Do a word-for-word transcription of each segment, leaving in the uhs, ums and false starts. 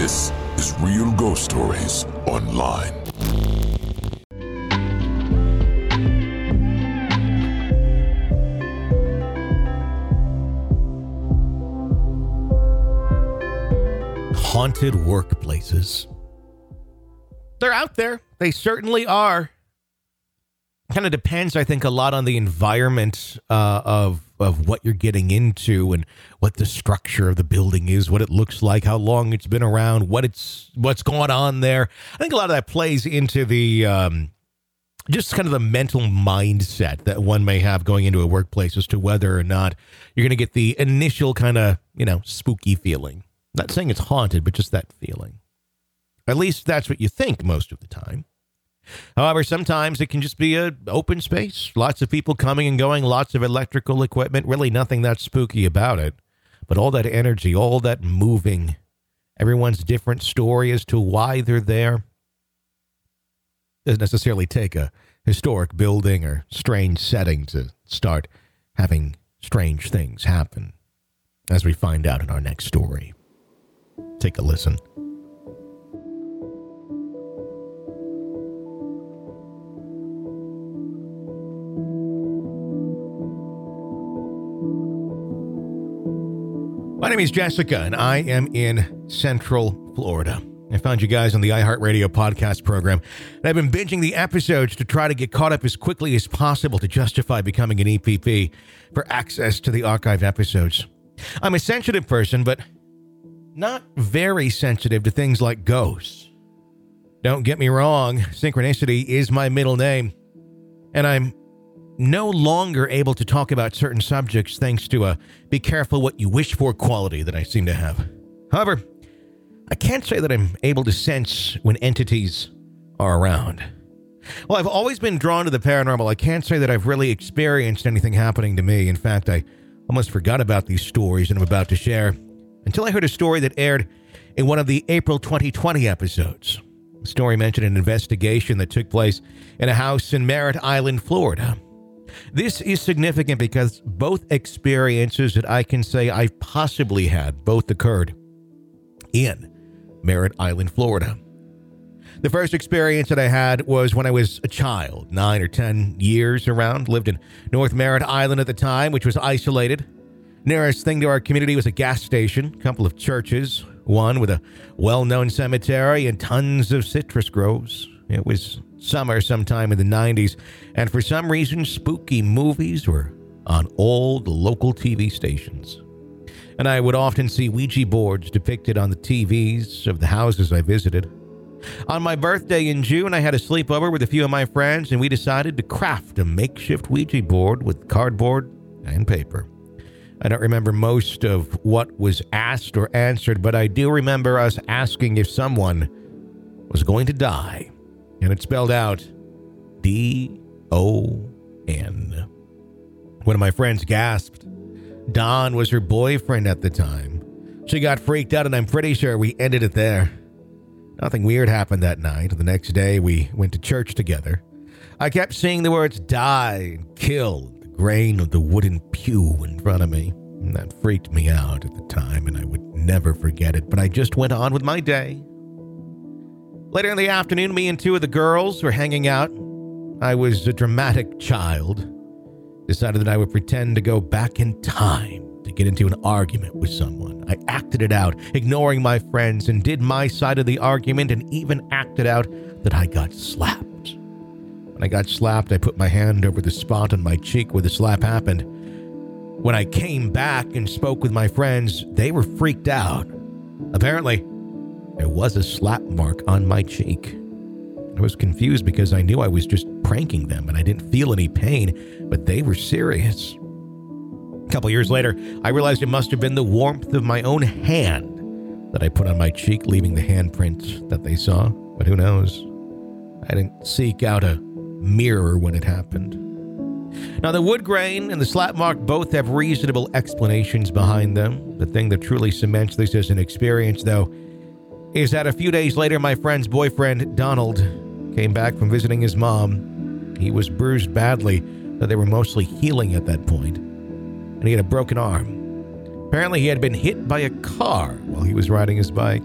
This is Real Ghost Stories Online. Haunted workplaces. They're out there. They certainly are. Kind of depends, I think, a lot on the environment uh, of of what you're getting into and what the structure of the building is, what it looks like, how long it's been around, what it's what's going on there. I think a lot of that plays into the um, just kind of the mental mindset that one may have going into a workplace as to whether or not you're going to get the initial kind of, you know, spooky feeling. Not saying it's haunted, but just that feeling. At least that's what you think most of the time. However, sometimes it can just be an open space. Lots of people coming and going, lots of electrical equipment, really nothing that spooky about it. But all that energy, all that moving, everyone's different story as to why they're there. Doesn't necessarily take a historic building or strange setting to start having strange things happen, as we find out in our next story. Take a listen. My name is Jessica, and I am in Central Florida. I found you guys on the iHeartRadio podcast program, and I've been binging the episodes to try to get caught up as quickly as possible to justify becoming an E P P for access to the archived episodes. I'm a sensitive person, but not very sensitive to things like ghosts. Don't get me wrong, Synchronicity is my middle name, and I'm no longer able to talk about certain subjects thanks to a be careful what you wish for quality that I seem to have. However, I can't say that I'm able to sense when entities are around. Well, I've always been drawn to the paranormal. I can't say that I've really experienced anything happening to me. In fact, I almost forgot about these stories that I'm about to share until I heard a story that aired in one of the April twenty twenty episodes. The story mentioned an investigation that took place in a house in Merritt Island, Florida. This is significant because both experiences that I can say I've possibly had both occurred in Merritt Island, Florida. The first experience that I had was when I was a child, nine or ten years around, lived in North Merritt Island at the time, which was isolated. Nearest thing to our community was a gas station, a couple of churches, one with a well-known cemetery and tons of citrus groves. It was summer sometime in the nineties, and for some reason, spooky movies were on all the local T V stations. And I would often see Ouija boards depicted on the T Vs of the houses I visited. On my birthday in June, I had a sleepover with a few of my friends, and we decided to craft a makeshift Ouija board with cardboard and paper. I don't remember most of what was asked or answered, but I do remember us asking if someone was going to die. And it spelled out D O N. One of my friends gasped. Don was her boyfriend at the time. She got freaked out, and I'm pretty sure we ended it there. Nothing weird happened that night. The next day, we went to church together. I kept seeing the words die and kill in the grain of the wooden pew in front of me. And that freaked me out at the time, and I would never forget it. But I just went on with my day. Later in the afternoon, me and two of the girls were hanging out. I was a dramatic child. Decided that I would pretend to go back in time to get into an argument with someone. I acted it out, ignoring my friends, and did my side of the argument, and even acted out that I got slapped. When I got slapped, I put my hand over the spot on my cheek where the slap happened. When I came back and spoke with my friends, they were freaked out. Apparently, there was a slap mark on my cheek. I was confused because I knew I was just pranking them and I didn't feel any pain, but they were serious. A couple years later, I realized it must have been the warmth of my own hand that I put on my cheek, leaving the handprint that they saw. But who knows? I didn't seek out a mirror when it happened. Now, the wood grain and the slap mark both have reasonable explanations behind them. The thing that truly cements this as an experience, though, is that a few days later, my friend's boyfriend, Donald, came back from visiting his mom. He was bruised badly, though they were mostly healing at that point, and he had a broken arm. Apparently, he had been hit by a car while he was riding his bike.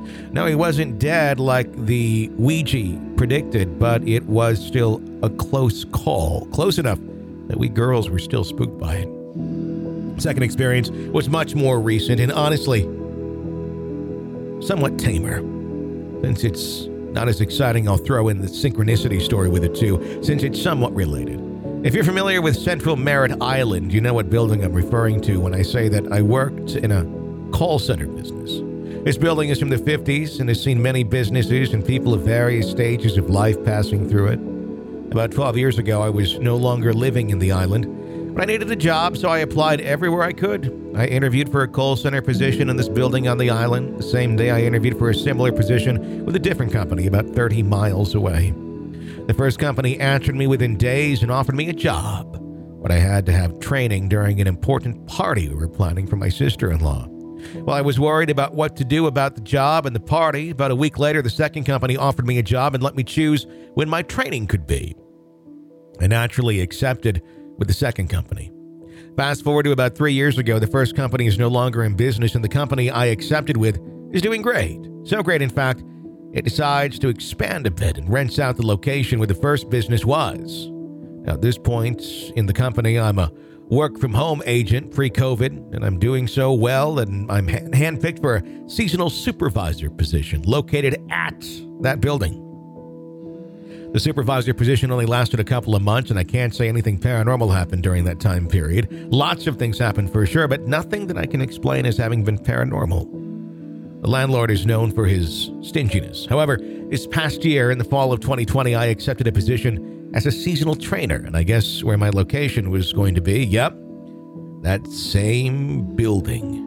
No, he wasn't dead like the Ouija predicted, but it was still a close call. Close enough that we girls were still spooked by it. Second experience was much more recent and honestly, somewhat tamer. Since it's not as exciting, I'll throw in the synchronicity story with it too, since it's somewhat related. If you're familiar with Central Merritt Island, you know what building I'm referring to when I say that I worked in a call center business. This building is from the fifties and has seen many businesses and people of various stages of life passing through it. About twelve years ago, I was no longer living in the island, but I needed a job, so I applied everywhere I could. I interviewed for a call center position in this building on the island. The same day, I interviewed for a similar position with a different company about thirty miles away. The first company answered me within days and offered me a job, but I had to have training during an important party we were planning for my sister-in-law. While I was worried about what to do about the job and the party, about a week later, the second company offered me a job and let me choose when my training could be. I naturally accepted with the second company. Fast forward to about three years ago, the first company is no longer in business, and the company I accepted with is doing great. So great, in fact, it decides to expand a bit and rents out the location where the first business was. Now, at this point in the company, I'm a work-from-home agent pre-COVID, and I'm doing so well that I'm handpicked for a seasonal supervisor position located at that building. The supervisor position only lasted a couple of months, and I can't say anything paranormal happened during that time period. Lots of things happened for sure, but nothing that I can explain as having been paranormal. The landlord is known for his stinginess. However, this past year, in the fall of twenty twenty, I accepted a position as a seasonal trainer, and I guess where my location was going to be, yep, that same building.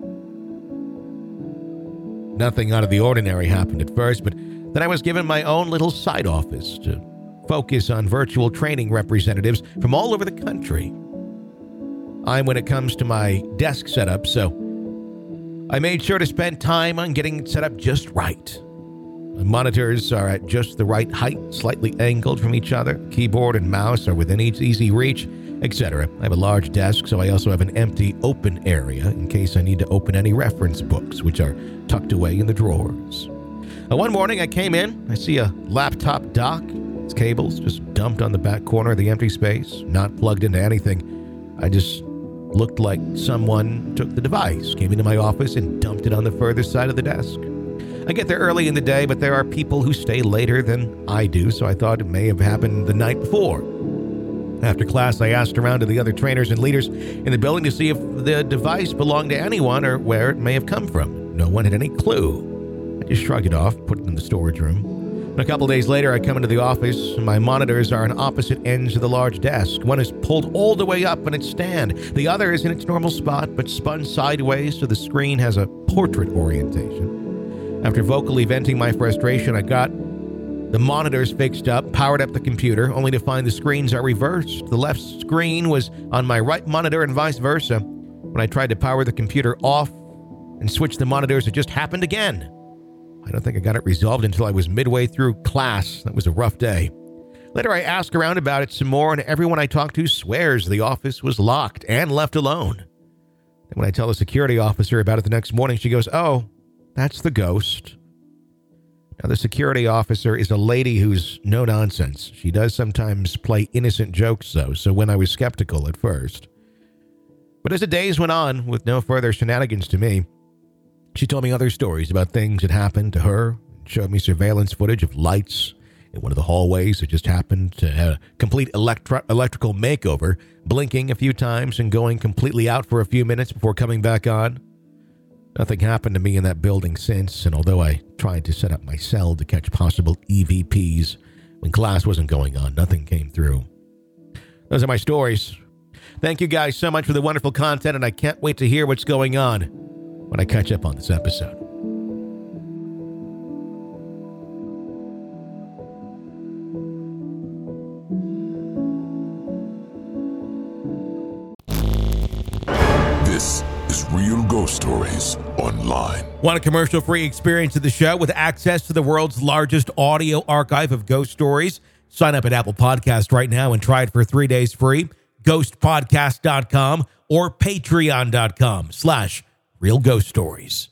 Nothing out of the ordinary happened at first, but then I was given my own little side office to focus on virtual training representatives from all over the country. I'm when it comes to my desk setup, so I made sure to spend time on getting it set up just right. My monitors are at just the right height, slightly angled from each other. Keyboard and mouse are within easy reach, et cetera. I have a large desk, so I also have an empty open area in case I need to open any reference books, which are tucked away in the drawers. Now, one morning I came in, I see a laptop dock. Its cables just dumped on the back corner of the empty space, not plugged into anything. I just looked like someone took the device, came into my office, and dumped it on the further side of the desk. I get there early in the day, but there are people who stay later than I do, so I thought it may have happened the night before. After class, I asked around to the other trainers and leaders in the building to see if the device belonged to anyone or where it may have come from. No one had any clue. I just shrugged it off, put it in the storage room. And a couple days later, I come into the office, and my monitors are on opposite ends of the large desk. One is pulled all the way up on its stand. The other is in its normal spot, but spun sideways so the screen has a portrait orientation. After vocally venting my frustration, I got the monitors fixed up, powered up the computer, only to find the screens are reversed. The left screen was on my right monitor and vice versa. When I tried to power the computer off and switch the monitors, it just happened again. I don't think I got it resolved until I was midway through class. That was a rough day. Later, I asked around about it some more, and everyone I talked to swears the office was locked and left alone. Then when I tell the security officer about it the next morning, she goes, "Oh, that's the ghost." Now, the security officer is a lady who's no nonsense. She does sometimes play innocent jokes, though, so when I was skeptical at first. But as the days went on, with no further shenanigans to me, she told me other stories about things that happened to her, showed me surveillance footage of lights in one of the hallways that just happened to have a complete electro- electrical makeover, blinking a few times and going completely out for a few minutes before coming back on. Nothing happened to me in that building since, and although I tried to set up my cell to catch possible E V Ps when class wasn't going on, nothing came through. Those are my stories. Thank you guys so much for the wonderful content, and I can't wait to hear what's going on when I catch up on this episode. This is Real Ghost Stories Online. Want a commercial-free experience of the show with access to the world's largest audio archive of ghost stories? Sign up at Apple Podcast right now and try it for three days free. ghost podcast dot com or patreon dot com slash real ghost stories.